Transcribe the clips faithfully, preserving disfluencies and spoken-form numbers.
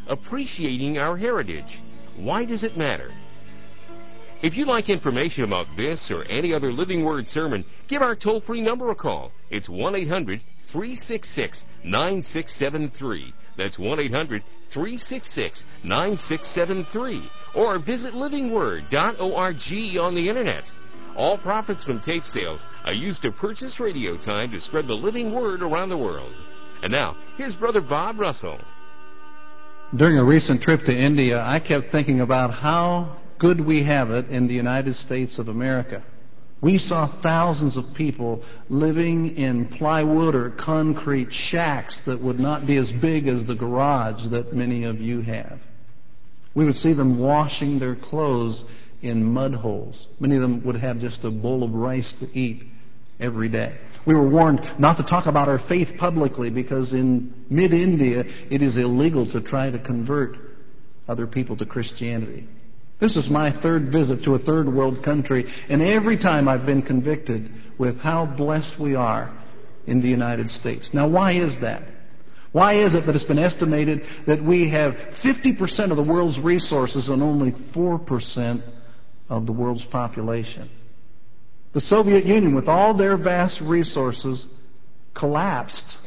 appreciating our heritage. Why does it matter? If you'd like information about this or any other Living Word sermon, give our toll-free number a call. It's one eight hundred, three six six, nine six seven three. That's one eight hundred, three six six, nine six seven three. Or visit living word dot org on the Internet. All profits from tape sales are used to purchase radio time to spread the living word around the world. And now, here's Brother Bob Russell. During a recent trip to India, I kept thinking about how good we have it in the United States of America. We saw thousands of people living in plywood or concrete shacks that would not be as big as the garage that many of you have. We would see them washing their clothes in mud holes. Many of them would have just a bowl of rice to eat every day. We were warned not to talk about our faith publicly because in mid-India it is illegal to try to convert other people to Christianity. This is my third visit to a third world country, and every time I've been convicted with how blessed we are in the United States. Now, why is that? Why is it that it's been estimated that we have fifty percent of the world's resources and only four percent of the world's population? The Soviet Union, with all their vast resources, collapsed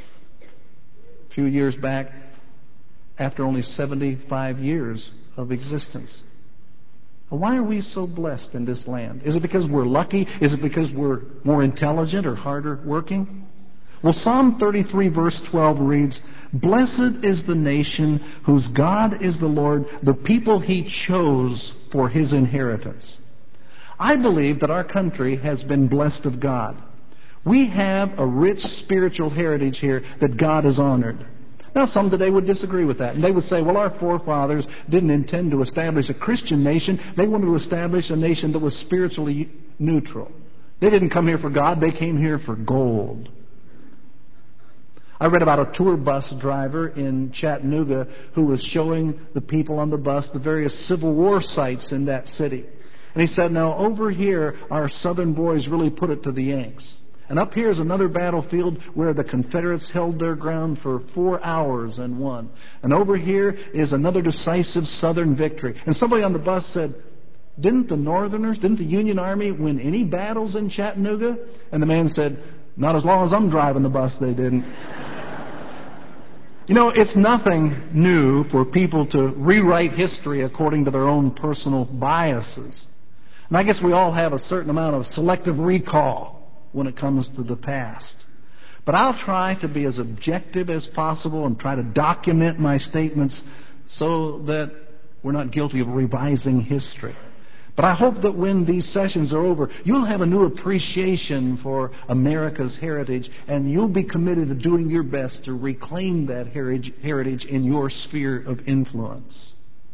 a few years back after only seventy-five years of existence. Why are we so blessed in this land? Is it because we're lucky? Is it because we're more intelligent or harder working? Well, Psalm thirty-three verse twelve reads, "Blessed is the nation whose God is the Lord, the people He chose for His inheritance." I believe that our country has been blessed of God. We have a rich spiritual heritage here that God has honored. Now, some today would disagree with that. And they would say, well, our forefathers didn't intend to establish a Christian nation. They wanted to establish a nation that was spiritually neutral. They didn't come here for God. They came here for gold. I read about a tour bus driver in Chattanooga who was showing the people on the bus the various Civil War sites in that city. And he said, now, over here, our Southern boys really put it to the Yanks. And up here is another battlefield where the Confederates held their ground for four hours and won. And over here is another decisive Southern victory. And somebody on the bus said, didn't the Northerners, didn't the Union Army win any battles in Chattanooga? And the man said, not as long as I'm driving the bus, they didn't. You know, it's nothing new for people to rewrite history according to their own personal biases. And I guess we all have a certain amount of selective recall when it comes to the past. But I'll try to be as objective as possible and try to document my statements so that we're not guilty of revising history. But I hope that when these sessions are over, you'll have a new appreciation for America's heritage, and you'll be committed to doing your best to reclaim that heritage in your sphere of influence.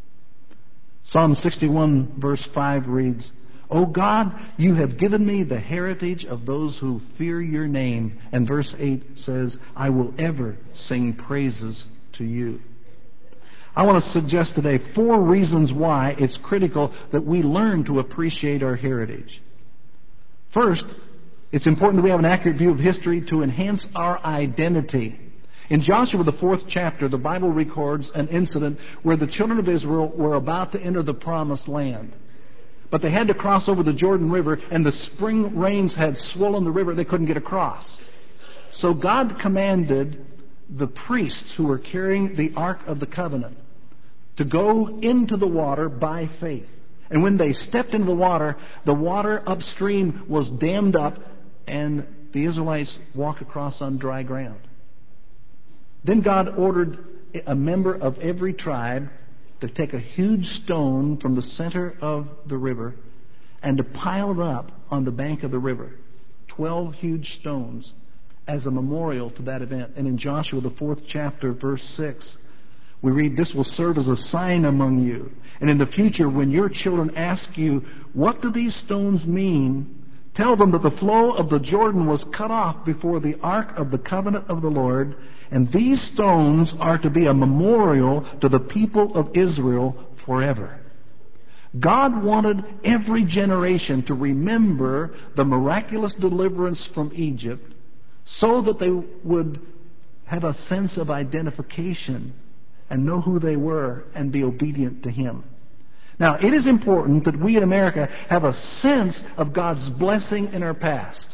Psalm sixty-one verse five reads, "O God, you have given me the heritage of those who fear your name." And verse eight says, "I will ever sing praises to you." I want to suggest today four reasons why it's critical that we learn to appreciate our heritage. First, it's important that we have an accurate view of history to enhance our identity. In Joshua, the fourth chapter, the Bible records an incident where the children of Israel were about to enter the promised land. But they had to cross over the Jordan River, and the spring rains had swollen the river. They couldn't get across. So God commanded the priests who were carrying the Ark of the Covenant to go into the water by faith. And when they stepped into the water, the water upstream was dammed up, and the Israelites walked across on dry ground. Then God ordered a member of every tribe to take a huge stone from the center of the river and to pile it up on the bank of the river. Twelve huge stones as a memorial to that event. And in Joshua, the fourth chapter, verse six, we read, "This will serve as a sign among you. And in the future, when your children ask you, 'What do these stones mean?' tell them that the flow of the Jordan was cut off before the Ark of the Covenant of the Lord, and these stones are to be a memorial to the people of Israel forever." God wanted every generation to remember the miraculous deliverance from Egypt so that they would have a sense of identification and know who they were and be obedient to Him. Now, it is important that we in America have a sense of God's blessing in our past.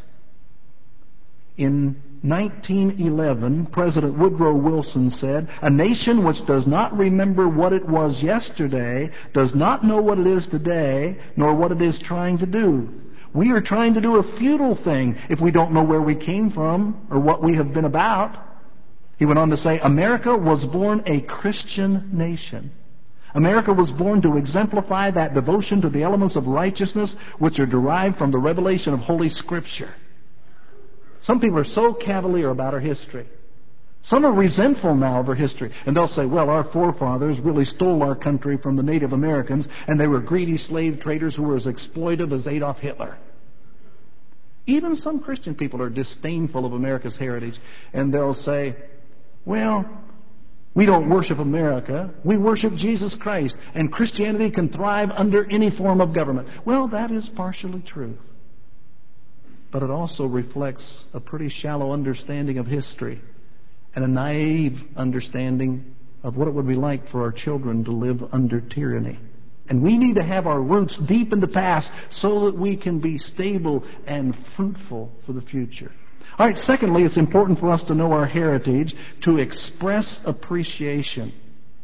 In nineteen eleven, President Woodrow Wilson said, "A nation which does not remember what it was yesterday does not know what it is today, nor what it is trying to do. We are trying to do a futile thing if we don't know where we came from or what we have been about." He went on to say, "America was born a Christian nation. America was born to exemplify that devotion to the elements of righteousness which are derived from the revelation of Holy Scripture." Some people are so cavalier about our history. Some are resentful now of our history. And they'll say, well, our forefathers really stole our country from the Native Americans, and they were greedy slave traders who were as exploitive as Adolf Hitler. Even some Christian people are disdainful of America's heritage, and they'll say, well, we don't worship America. We worship Jesus Christ, and Christianity can thrive under any form of government. Well, that is partially true. But it also reflects a pretty shallow understanding of history and a naive understanding of what it would be like for our children to live under tyranny. And we need to have our roots deep in the past so that we can be stable and fruitful for the future. All right, secondly, it's important for us to know our heritage, to express appreciation.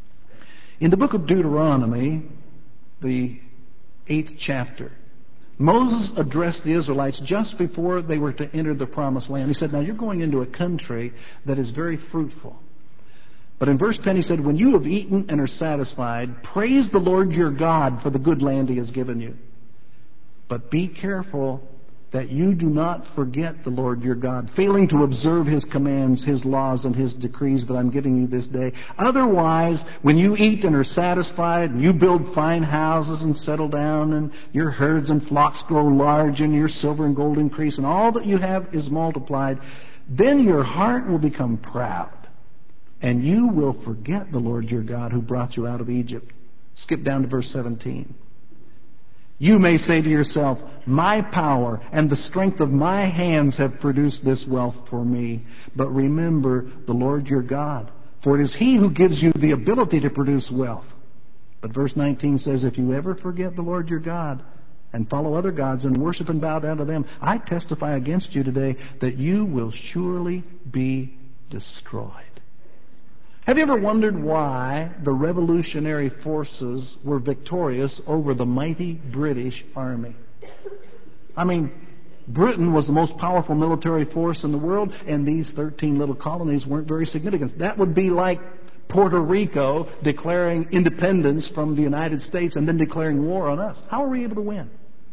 In the book of Deuteronomy, the eighth chapter, Moses addressed the Israelites just before they were to enter the Promised Land. He said, now you're going into a country that is very fruitful. But in verse ten he said, when you have eaten and are satisfied, praise the Lord your God for the good land He has given you. But be careful that you do not forget the Lord your God, failing to observe His commands, His laws, and His decrees that I'm giving you this day. Otherwise, when you eat and are satisfied, and you build fine houses and settle down, and your herds and flocks grow large, and your silver and gold increase, and all that you have is multiplied, then your heart will become proud, and you will forget the Lord your God who brought you out of Egypt. Skip down to verse seventeen. You may say to yourself, my power and the strength of my hands have produced this wealth for me. But remember the Lord your God, for it is He who gives you the ability to produce wealth. But verse nineteen says, if you ever forget the Lord your God and follow other gods and worship and bow down to them, I testify against you today that you will surely be destroyed. Have you ever wondered why the revolutionary forces were victorious over the mighty British Army? I mean, Britain was the most powerful military force in the world, and these thirteen little colonies weren't very significant. That would be like Puerto Rico declaring independence from the United States and then declaring war on us. How are we able to win?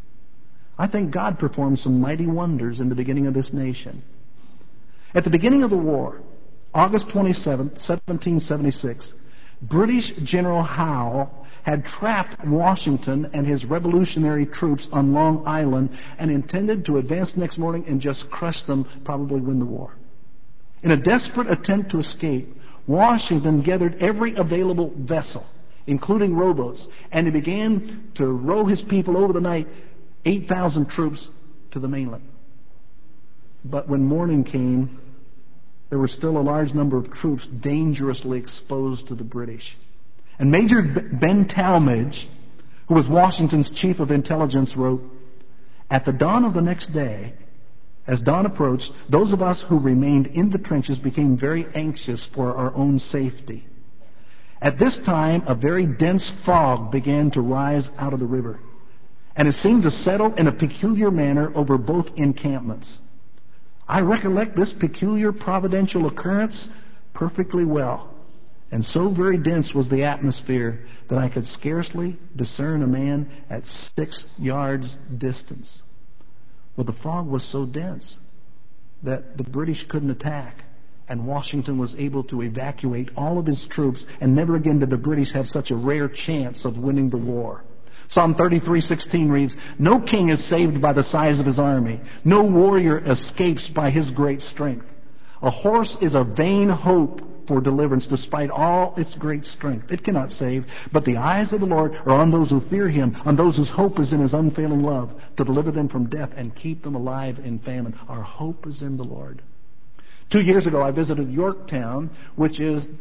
I think God performed some mighty wonders in the beginning of this nation. At the beginning of the war, August twenty-seventh, seventeen seventy-six, British General Howe had trapped Washington and his revolutionary troops on Long Island and intended to advance next morning and just crush them, probably win the war. In a desperate attempt to escape, Washington gathered every available vessel, including rowboats, and he began to row his people over the night, eight thousand troops, to the mainland. But when morning came, there were still a large number of troops dangerously exposed to the British. And Major Ben Talmadge, who was Washington's chief of intelligence, wrote, at the dawn of the next day, as dawn approached, those of us who remained in the trenches became very anxious for our own safety. At this time, a very dense fog began to rise out of the river, and it seemed to settle in a peculiar manner over both encampments. I recollect this peculiar providential occurrence perfectly well, and so very dense was the atmosphere that I could scarcely discern a man at six yards distance. Well, the fog was so dense that the British couldn't attack, and Washington was able to evacuate all of his troops, and never again did the British have such a rare chance of winning the war. Psalm thirty-three sixteen reads, no king is saved by the size of his army. No warrior escapes by his great strength. A horse is a vain hope for deliverance despite all its great strength. It cannot save, but the eyes of the Lord are on those who fear Him, on those whose hope is in His unfailing love, to deliver them from death and keep them alive in famine. Our hope is in the Lord. Two years ago, I visited Yorktown, which is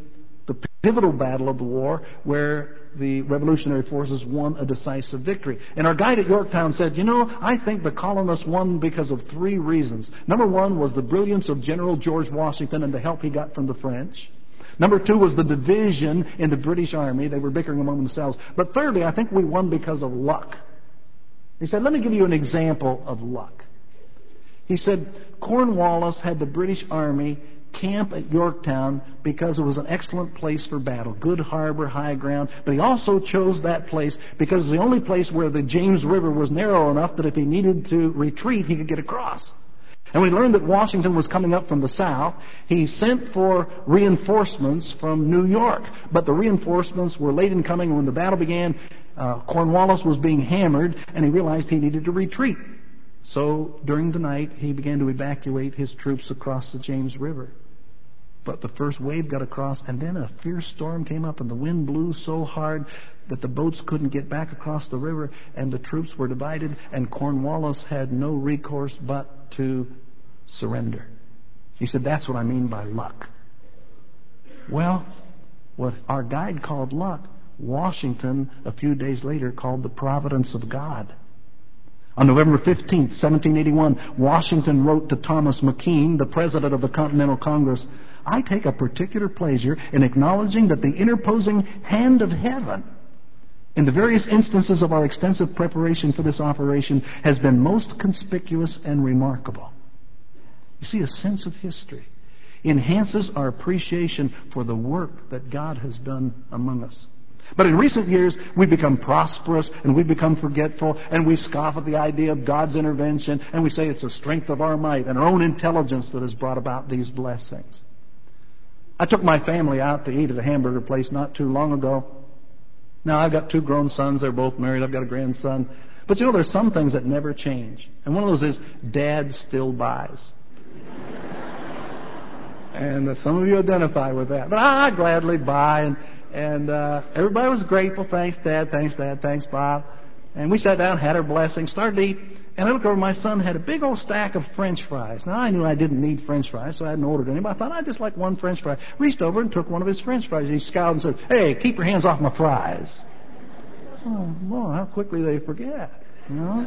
the pivotal battle of the war where the revolutionary forces won a decisive victory. And our guide at Yorktown said, you know, I think the colonists won because of three reasons. Number one was the brilliance of General George Washington and the help he got from the French. Number two was the division in the British Army. They were bickering among themselves. But thirdly, I think we won because of luck. He said, let me give you an example of luck. He said, Cornwallis had the British Army camp at Yorktown because it was an excellent place for battle. Good harbor, high ground. But he also chose that place because it was the only place where the James River was narrow enough that if he needed to retreat, he could get across. And we learned that Washington was coming up from the south. He sent for reinforcements from New York. But the reinforcements were late in coming. When the battle began, uh, Cornwallis was being hammered, and he realized he needed to retreat. So during the night, he began to evacuate his troops across the James River. But the first wave got across, and then a fierce storm came up, and the wind blew so hard that the boats couldn't get back across the river, and the troops were divided, and Cornwallis had no recourse but to surrender. He said, that's what I mean by luck. Well, what our guide called luck, Washington, a few days later, called the providence of God. On November fifteenth, seventeen eighty-one, Washington wrote to Thomas McKean, the president of the Continental Congress, I take a particular pleasure in acknowledging that the interposing hand of heaven in the various instances of our extensive preparation for this operation has been most conspicuous and remarkable. You see, a sense of history enhances our appreciation for the work that God has done among us. But in recent years, we've become prosperous and we've become forgetful, and we scoff at the idea of God's intervention, and we say it's the strength of our might and our own intelligence that has brought about these blessings. I took my family out to eat at a hamburger place not too long ago. Now, I've got two grown sons. They're both married. I've got a grandson. But you know, there's some things that never change. And one of those is Dad still buys. And uh, some of you identify with that. But I, I gladly buy. And, and uh, everybody was grateful. Thanks, Dad. Thanks, Dad. Thanks, Bob. And we sat down, had our blessing, started to eat. And I looked over, my son had a big old stack of French fries. Now, I knew I didn't need French fries, so I hadn't ordered any. But I thought I'd just like one French fry. Reached over and took one of his French fries. He scowled and said, hey, keep your hands off my fries. Oh, boy, how quickly they forget, you know?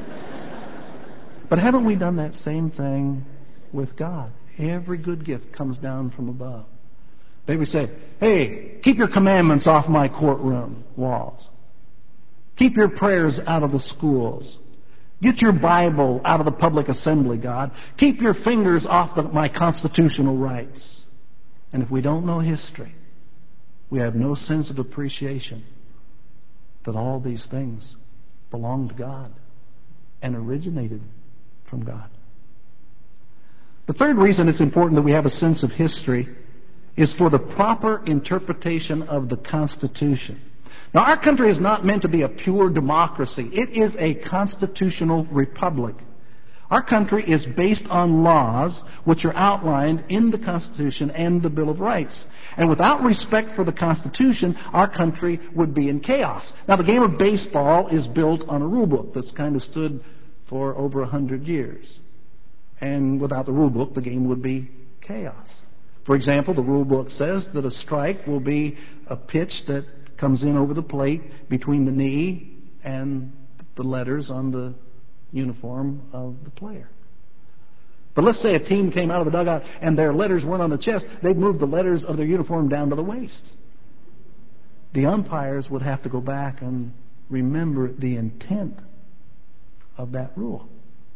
But haven't we done that same thing with God? Every good gift comes down from above. Maybe we say, hey, keep your commandments off my courtroom walls. Keep your prayers out of the schools. Get your Bible out of the public assembly, God. Keep your fingers off the, my constitutional rights. And if we don't know history, we have no sense of appreciation that all these things belong to God and originated from God. The third reason it's important that we have a sense of history is for the proper interpretation of the Constitution. Now, our country is not meant to be a pure democracy. It is a constitutional republic. Our country is based on laws which are outlined in the Constitution and the Bill of Rights. And without respect for the Constitution, our country would be in chaos. Now, the game of baseball is built on a rule book that's kind of stood for over a hundred years. And without the rule book, the game would be chaos. For example, the rule book says that a strike will be a pitch that comes in over the plate between the knee and the letters on the uniform of the player. But let's say a team came out of the dugout and their letters weren't on the chest. They'd move the letters of their uniform down to the waist. The umpires would have to go back and remember the intent of that rule.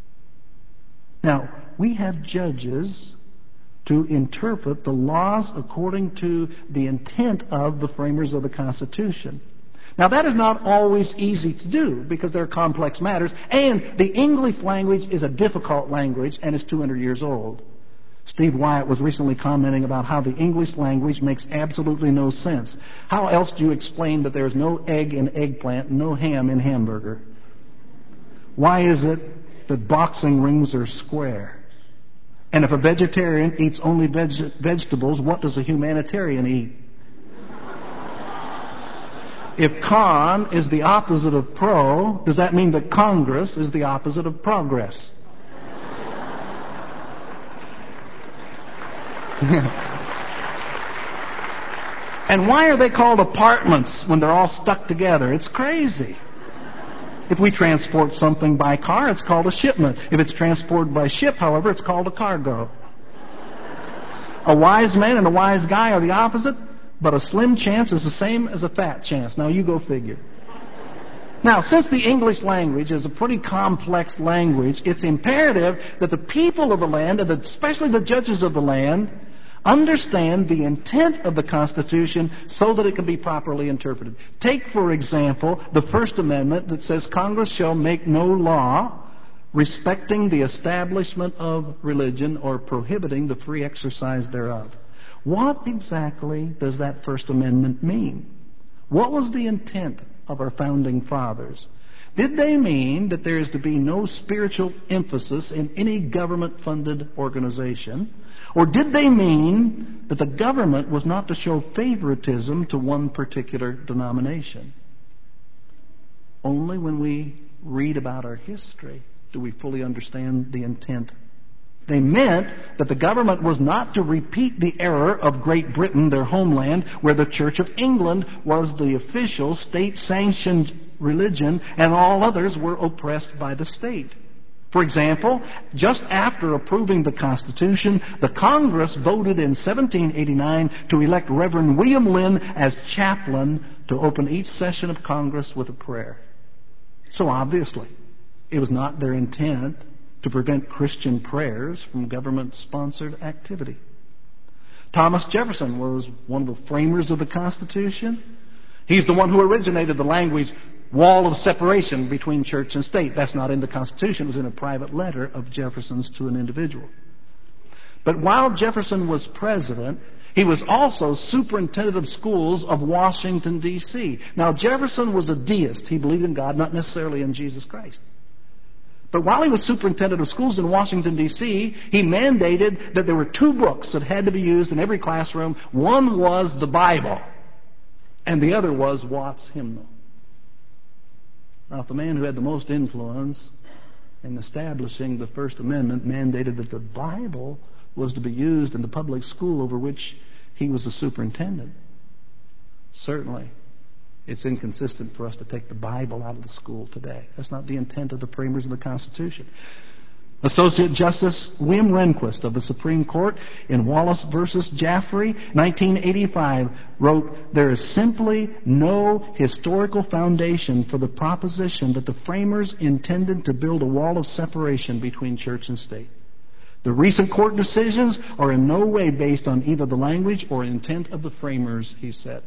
Now, we have judges to interpret the laws according to the intent of the framers of the Constitution. Now, that is not always easy to do because there are complex matters, and the English language is a difficult language and is two hundred years old. Steve Wyatt was recently commenting about how the English language makes absolutely no sense. How else do you explain that there is no egg in eggplant and no ham in hamburger? Why is it that boxing rings are square? And if a vegetarian eats only veg- vegetables, what does a humanitarian eat? If con is the opposite of pro, does that mean that Congress is the opposite of progress? And why are they called apartments when they're all stuck together? It's crazy. If we transport something by car, it's called a shipment. If it's transported by ship, however, it's called a cargo. A wise man and a wise guy are the opposite, but a slim chance is the same as a fat chance. Now, you go figure. Now, since the English language is a pretty complex language, it's imperative that the people of the land, and especially the judges of the land, understand the intent of the Constitution so that it can be properly interpreted. Take, for example, the First Amendment that says Congress shall make no law respecting the establishment of religion or prohibiting the free exercise thereof. What exactly does that First Amendment mean? What was the intent of our founding fathers? Did they mean that there is to be no spiritual emphasis in any government-funded organization? Or did they mean that the government was not to show favoritism to one particular denomination? Only when we read about our history do we fully understand the intent. They meant that the government was not to repeat the error of Great Britain, their homeland, where the Church of England was the official state-sanctioned religion and all others were oppressed by the state. For example, just after approving the Constitution, the Congress voted in seventeen eighty-nine to elect Reverend William Lynn as chaplain to open each session of Congress with a prayer. So obviously, it was not their intent to prevent Christian prayers from government-sponsored activity. Thomas Jefferson was one of the framers of the Constitution. He's the one who originated the language wall of separation between church and state. That's not in the Constitution. It was in a private letter of Jefferson's to an individual. But while Jefferson was president, he was also superintendent of schools of Washington, D C Now, Jefferson was a deist. He believed in God, not necessarily in Jesus Christ. But while he was superintendent of schools in Washington, D C, he mandated that there were two books that had to be used in every classroom. One was the Bible, and the other was Watts' hymnal. Now, if the man who had the most influence in establishing the First Amendment mandated that the Bible was to be used in the public school over which he was the superintendent, certainly it's inconsistent for us to take the Bible out of the school today. That's not the intent of the framers of the Constitution. Associate Justice William Rehnquist of the Supreme Court in Wallace versus Jaffrey, nineteen eighty-five, wrote, "There is simply no historical foundation for the proposition that the framers intended to build a wall of separation between church and state. The recent court decisions are in no way based on either the language or intent of the framers," he said.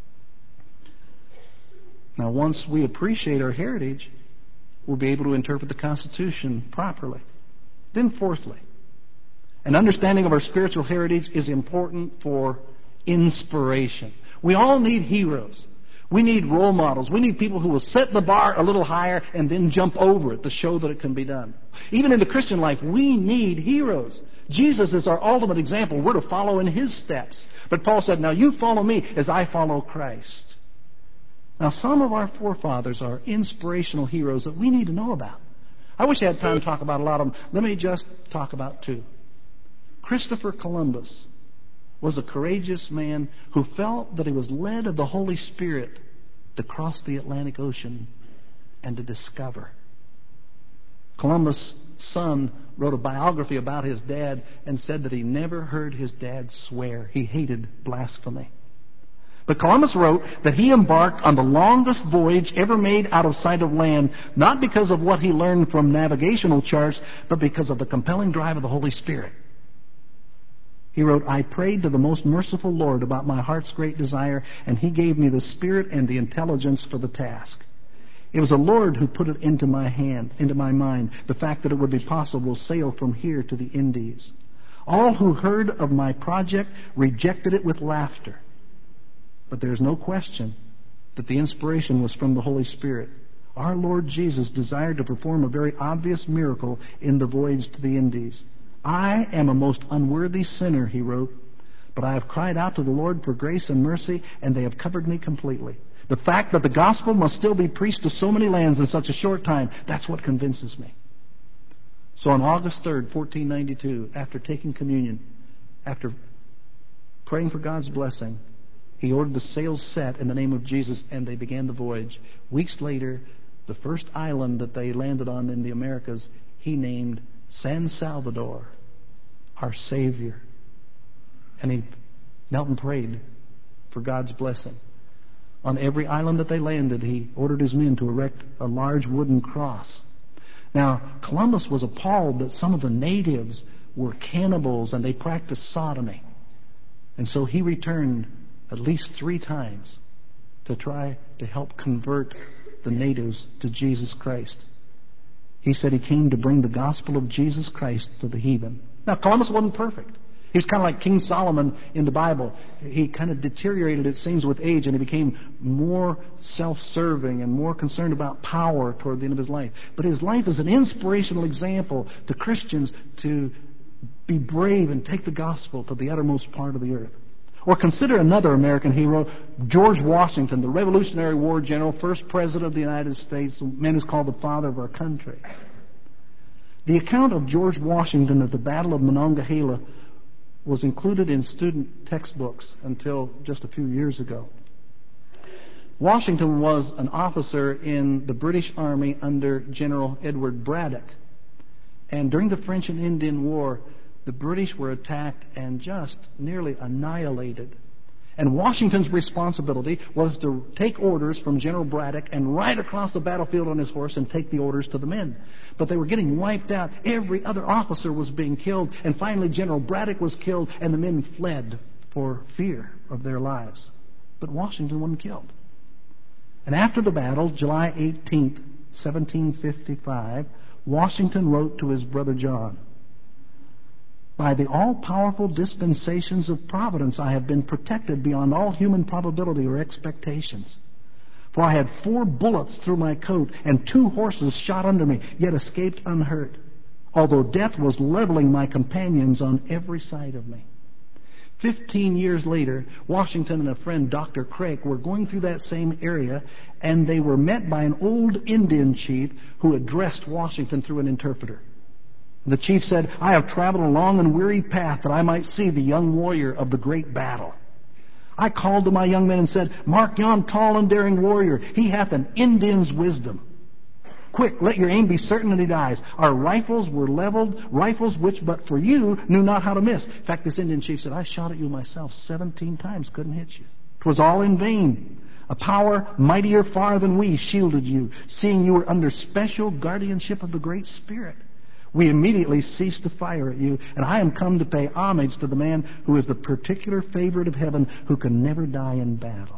Now, once we appreciate our heritage, we'll be able to interpret the Constitution properly. Then fourthly, an understanding of our spiritual heritage is important for inspiration. We all need heroes. We need role models. We need people who will set the bar a little higher and then jump over it to show that it can be done. Even in the Christian life, we need heroes. Jesus is our ultimate example. We're to follow in His steps. But Paul said, now you follow me as I follow Christ. Now, some of our forefathers are inspirational heroes that we need to know about. I wish I had time to talk about a lot of them. Let me just talk about two. Christopher Columbus was a courageous man who felt that he was led of the Holy Spirit to cross the Atlantic Ocean and to discover. Columbus' son wrote a biography about his dad and said that he never heard his dad swear. He hated blasphemy. But Columbus wrote that he embarked on the longest voyage ever made out of sight of land, not because of what he learned from navigational charts, but because of the compelling drive of the Holy Spirit. He wrote, "I prayed to the most merciful Lord about my heart's great desire, and He gave me the spirit and the intelligence for the task. It was the Lord who put it into my hand, into my mind, the fact that it would be possible to sail from here to the Indies. All who heard of my project rejected it with laughter. But there is no question that the inspiration was from the Holy Spirit. Our Lord Jesus desired to perform a very obvious miracle in the voyage to the Indies. I am a most unworthy sinner," he wrote, "but I have cried out to the Lord for grace and mercy, and they have covered me completely. The fact that the gospel must still be preached to so many lands in such a short time, that's what convinces me." So on August third, fourteen ninety-two, after taking communion, after praying for God's blessing, He ordered the sails set in the name of Jesus, and they began the voyage. Weeks later, the first island that they landed on in the Americas, he named San Salvador, our Savior. And he knelt and prayed for God's blessing. On every island that they landed, he ordered his men to erect a large wooden cross. Now, Columbus was appalled that some of the natives were cannibals and they practiced sodomy. And so he returned at least three times to try to help convert the natives to Jesus Christ. He said he came to bring the gospel of Jesus Christ to the heathen. Now, Columbus wasn't perfect. He was kind of like King Solomon in the Bible. He kind of deteriorated, it seems, with age, and he became more self-serving and more concerned about power toward the end of his life. But his life is an inspirational example to Christians to be brave and take the gospel to the uttermost part of the earth. Or consider another American hero, George Washington, the Revolutionary War general, first president of the United States, the man who's called the father of our country. The account of George Washington at the Battle of Monongahela was included in student textbooks until just a few years ago. Washington was an officer in the British Army under General Edward Braddock. And during the French and Indian War, the British were attacked and just nearly annihilated. And Washington's responsibility was to take orders from General Braddock and ride across the battlefield on his horse and take the orders to the men. But they were getting wiped out. Every other officer was being killed. And finally General Braddock was killed and the men fled for fear of their lives. But Washington wasn't killed. And after the battle, July eighteenth, seventeen fifty-five, Washington wrote to his brother John, "By the all-powerful dispensations of providence, I have been protected beyond all human probability or expectations. For I had four bullets through my coat and two horses shot under me, yet escaped unhurt, although death was leveling my companions on every side of me." Fifteen years later, Washington and a friend, Doctor Craik, were going through that same area, and they were met by an old Indian chief who addressed Washington through an interpreter. The chief said, "I have traveled a long and weary path that I might see the young warrior of the great battle. I called to my young men and said, 'Mark yon tall and daring warrior. He hath an Indian's wisdom. Quick, let your aim be certain that he dies.' Our rifles were leveled, rifles which but for you knew not how to miss." In fact, this Indian chief said, "I shot at you myself seventeen times, couldn't hit you. 'Twas all in vain. A power mightier far than we shielded you, seeing you were under special guardianship of the Great Spirit. We immediately ceased to fire at you, and I am come to pay homage to the man who is the particular favorite of heaven, who can never die in battle."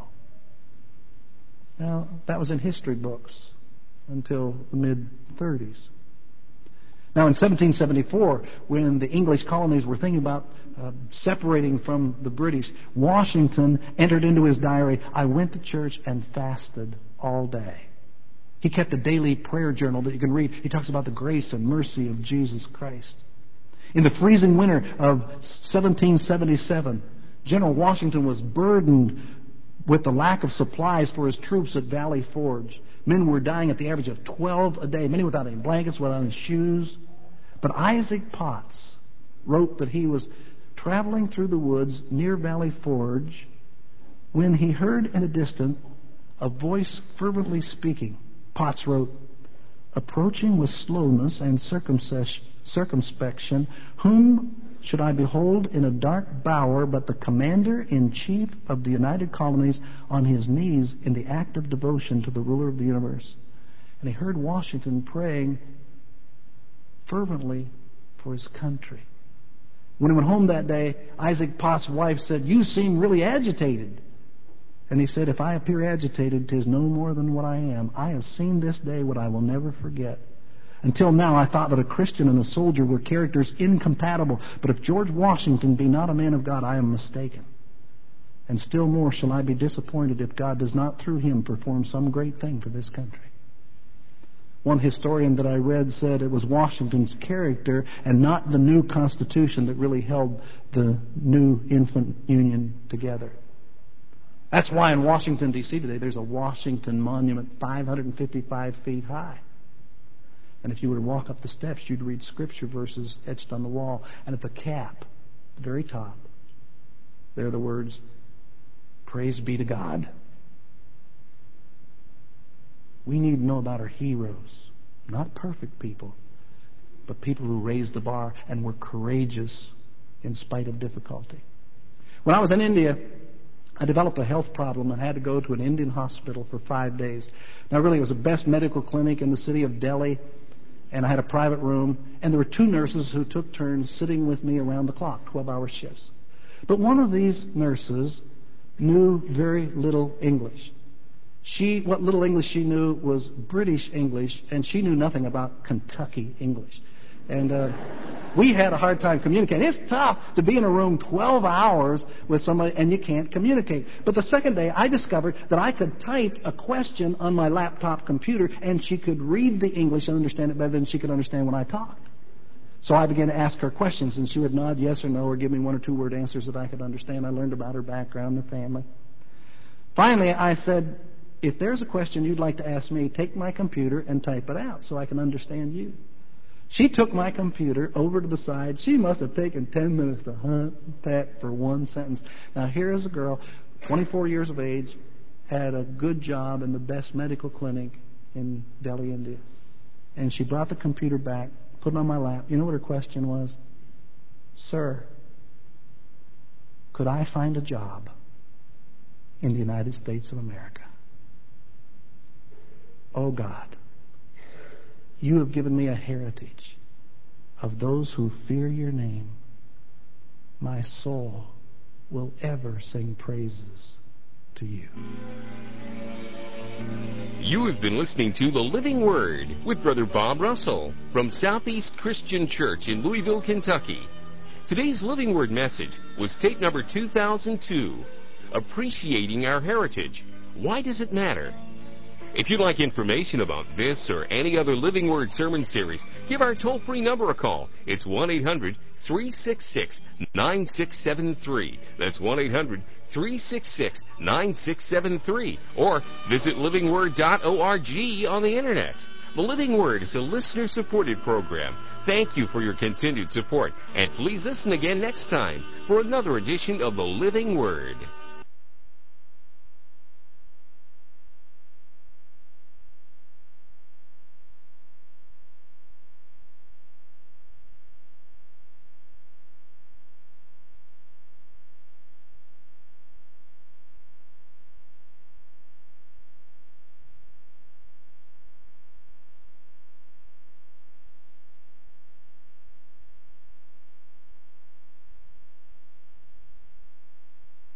Now, that was in history books until the mid-thirties. Now, in seventeen seventy-four, when the English colonies were thinking about uh, separating from the British, Washington entered into his diary, "I went to church and fasted all day." He kept a daily prayer journal that you can read. He talks about the grace and mercy of Jesus Christ. In the freezing winter of seventeen seventy-seven, General Washington was burdened with the lack of supplies for his troops at Valley Forge. Men were dying at the average of twelve a day, many without any blankets, without any shoes. But Isaac Potts wrote that he was traveling through the woods near Valley Forge when he heard in a distance a voice fervently speaking. Potts wrote, "Approaching with slowness and circumspection, whom should I behold in a dark bower but the Commander-in-Chief of the United Colonies on his knees in the act of devotion to the ruler of the universe." And he heard Washington praying fervently for his country. When he went home that day, Isaac Potts' wife said, "You seem really agitated." And he said, "If I appear agitated, 'tis no more than what I am. I have seen this day what I will never forget. Until now I thought that a Christian and a soldier were characters incompatible. But if George Washington be not a man of God, I am mistaken. And still more shall I be disappointed if God does not through him perform some great thing for this country." One historian that I read said it was Washington's character and not the new Constitution that really held the new infant Union together. That's why in Washington, D C today, there's a Washington Monument five hundred fifty-five feet high. And if you were to walk up the steps, you'd read Scripture verses etched on the wall. And at the cap, the very top, there are the words, Praise be to God. We need to know about our heroes. Not perfect people, but people who raised the bar and were courageous in spite of difficulty. When I was in India, I developed a health problem and had to go to an Indian hospital for five days. Now, really, it was the best medical clinic in the city of Delhi, and I had a private room, and there were two nurses who took turns sitting with me around the clock, twelve-hour shifts. But one of these nurses knew very little English. She, what little English she knew was British English, and she knew nothing about Kentucky English. And uh, we had a hard time communicating. It's tough to be in a room twelve hours with somebody and you can't communicate. But the second day, I discovered that I could type a question on my laptop computer, and she could read the English and understand it better than she could understand when I talked. So I began to ask her questions, and she would nod yes or no or give me one or two word answers that I could understand. I learned about her background, her family. Finally, I said, if there's a question you'd like to ask me, take my computer and type it out so I can understand you. She took my computer over to the side. She must have taken ten minutes to hunt that for one sentence. Now, here is a girl, twenty-four years of age, had a good job in the best medical clinic in Delhi, India. And she brought the computer back, put it on my lap. You know what her question was? Sir, could I find a job in the United States of America? Oh, God, you have given me a heritage of those who fear your name. My soul will ever sing praises to you. You have been listening to The Living Word with Brother Bob Russell from Southeast Christian Church in Louisville, Kentucky. Today's Living Word message was tape number two thousand two, Appreciating Our Heritage. Why does it matter? If you'd like information about this or any other Living Word sermon series, give our toll-free number a call. It's one eight hundred three six six nine six seven three. That's one eight hundred three six six nine six seven three. Or visit living word dot org on the Internet. The Living Word is a listener-supported program. Thank you for your continued support. And please listen again next time for another edition of The Living Word.